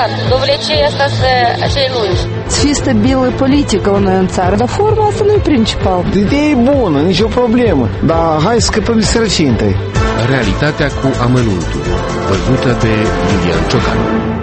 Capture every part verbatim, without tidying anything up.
adevărat. Dovlecei asta să acei lungi. Să fie stabilă politică la noi în țară, dar forma asta nu e principal. Ideea e bună, nicio problemă, dar hai să scăpăm de sărăcie întâi. Realitatea cu amănuntul, văzută de Lilian Ciocan.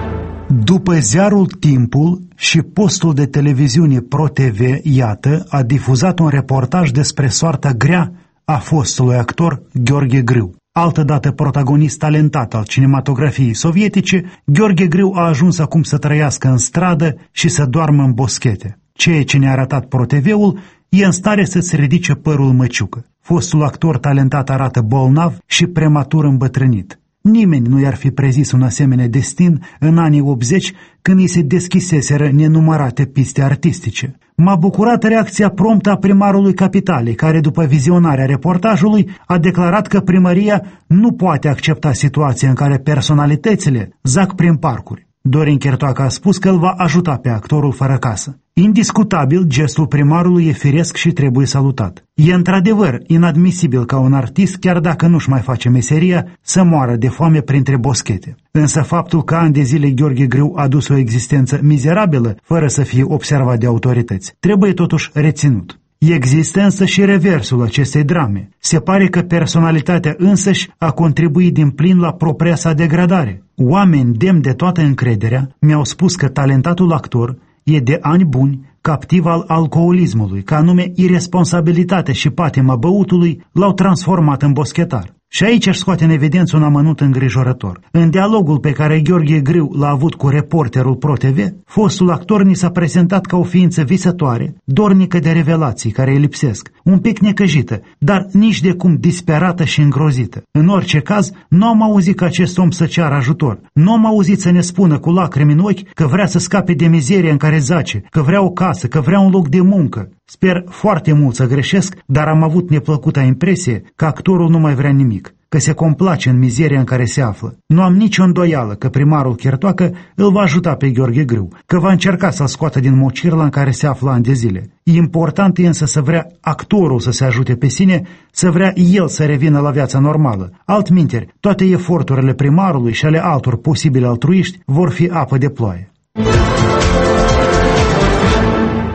După ziarul Timpul și postul de televiziune Pro T V, iată, a difuzat un reportaj despre soarta grea a fostului actor Gheorghe Grâu. Altădată protagonist talentat al cinematografiei sovietice, Gheorghe Grâu a ajuns acum să trăiască în stradă și să doarmă în boschete. Ceea ce ne-a arătat Pro T V-ul e în stare să-ți ridice părul măciucă. Fostul actor talentat arată bolnav și prematur îmbătrânit. Nimeni nu i-ar fi prezis un asemenea destin în anii optzeci, când îi se deschiseseră nenumărate piste artistice. M-a bucurat reacția promptă a primarului Capitalei, care după vizionarea reportajului a declarat că primăria nu poate accepta situația în care personalitățile zac prin parcuri. Dorin Chertoacă a spus că îl va ajuta pe actorul fără casă. Indiscutabil, gestul primarului e firesc și trebuie salutat. E într-adevăr inadmisibil ca un artist, chiar dacă nu-și mai face meseria, să moară de foame printre boschete. Însă faptul că ani de zile Gheorghe Grâu a dus o existență mizerabilă, fără să fie observat de autorități, trebuie totuși reținut. Există însă și reversul acestei drame. Se pare că personalitatea însăși a contribuit din plin la propria sa degradare. Oameni demni de toată încrederea mi-au spus că talentatul actor e de ani buni captiv al alcoolismului, că anume iresponsabilitatea și patima băutului l-au transformat în boschetar. Și aici își scoate în evidență un amănunt îngrijorător. În dialogul pe care Gheorghe Grâu l-a avut cu reporterul Pro T V, fostul actor ni s-a prezentat ca o ființă visătoare, dornică de revelații care îi lipsesc, un pic necăjită, dar nici de cum disperată și îngrozită. În orice caz, nu am auzit că acest om să ceară ajutor. Nu am auzit să ne spună cu lacrimi în ochi că vrea să scape de mizeria în care zace, că vrea o casă, că vrea un loc de muncă. Sper foarte mult să greșesc, dar am avut neplăcuta impresie că actorul nu mai vrea nimic, că se complace în mizeria în care se află. Nu am nicio îndoială că primarul Chertoacă îl va ajuta pe Gheorghe Grâu, că va încerca să-l scoată din mocirla în care se află ani de zile. Important e însă să vrea actorul să se ajute pe sine, să vrea el să revină la viața normală. Altminteri, toate eforturile primarului și ale altor posibili altruiști vor fi apă de ploaie.